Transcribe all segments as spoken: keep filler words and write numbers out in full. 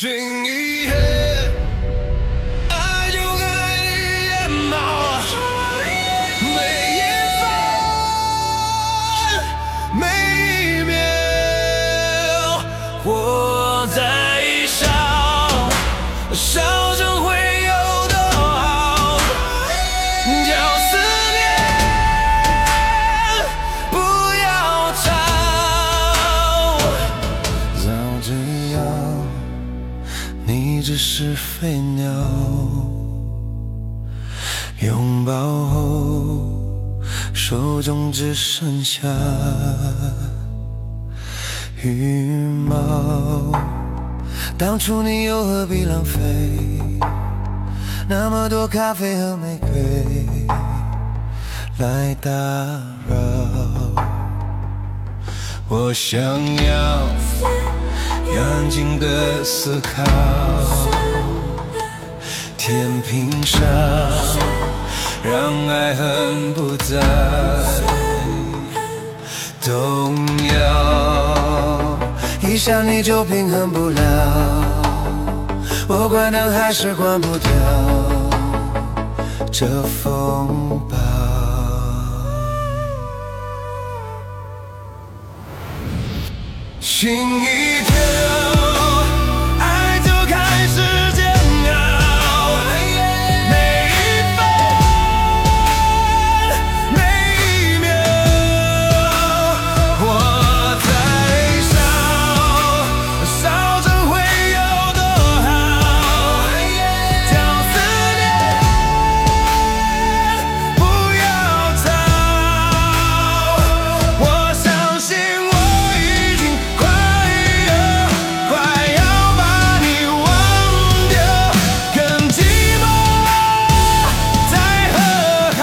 心一黑，爱就该淹没每一分每一秒，我在笑，笑着会有多好，叫思念不要吵，早知道你只是飞鸟，拥抱后手中只剩下羽毛。当初你又何必浪费那么多咖啡和玫瑰来打扰？我想要安静的思考，天平上让爱恨不再动摇，一想你就平衡不了，我关灯还是关不掉这风暴。心一跳，爱就开始煎熬，每一分每一秒，我在烧，烧着会有多好，叫思念不要吵，我相信我已经快要快要把你忘掉，更寂寞再和好。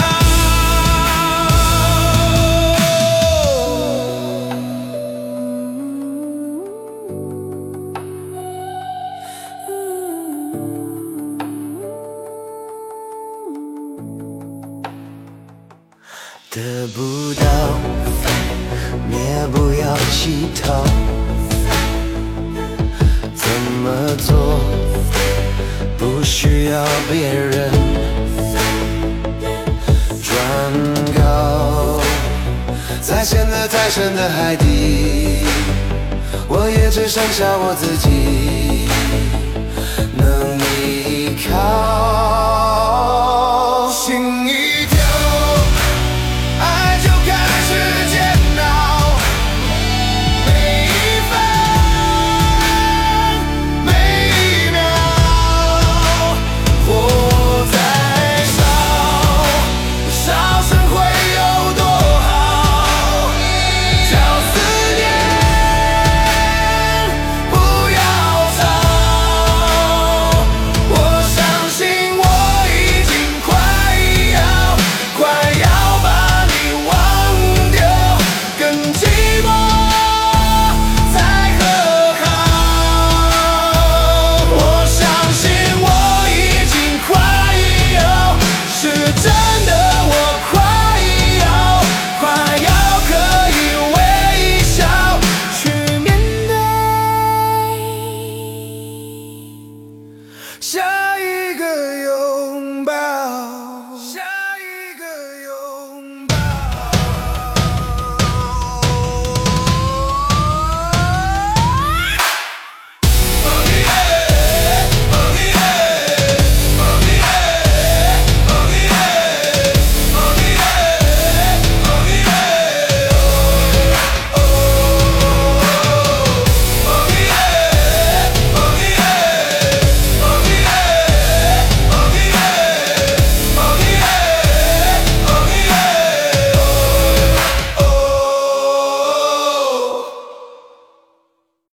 得不到，也不要乞讨，怎么做不需要别人转告，在陷得太深的海底，我也只剩下我自己能依靠。心一跳，爱就开始煎熬，每一分每一秒，我在烧，烧成会有多好，叫思念不要吵，我相信我已经快要快要把你忘掉，更寂寞才和好，我相信我已经快要是真的，我快要快要可以微笑去面对。